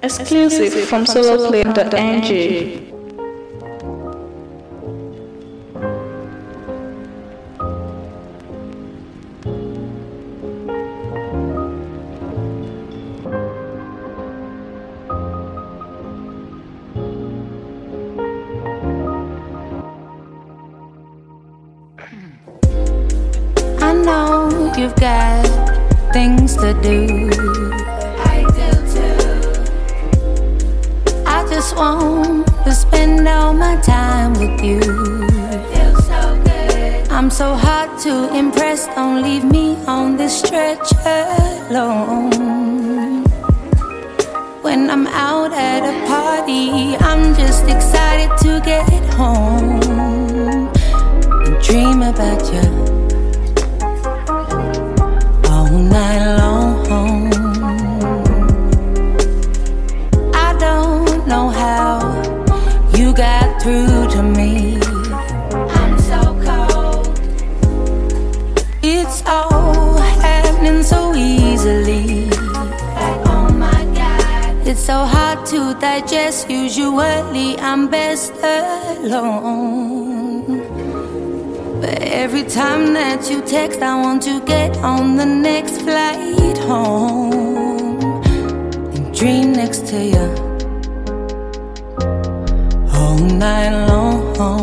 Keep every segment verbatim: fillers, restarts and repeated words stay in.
Exclusive from soloplane dot n g. I know you've got things to do. I do too. I just want to spend all my time with you. Feels so good. I'm so hard to impress. Don't leave me on this stretch alone. When I'm out at a party, I'm just excited to get home and dream about you all night long. I don't know how you got through to me. I'm so cold. It's all happening so easily. Like, oh my God, it's so hard to digest. Usually I'm best alone, but every time that you text, I want to get on the next flight home and dream next to you all night long.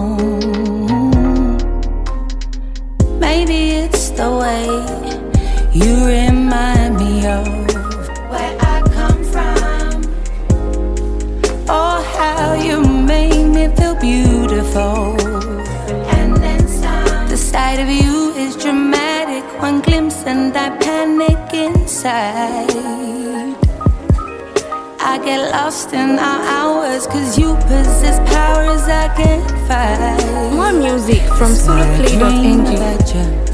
Maybe it's the way you remind me of where I come from, or how you make me feel beautiful. The sight of you is dramatic. One glimpse and I panic inside. I get lost in our hours, cause you possess powers I can't fight. More music from soloplane dot n g.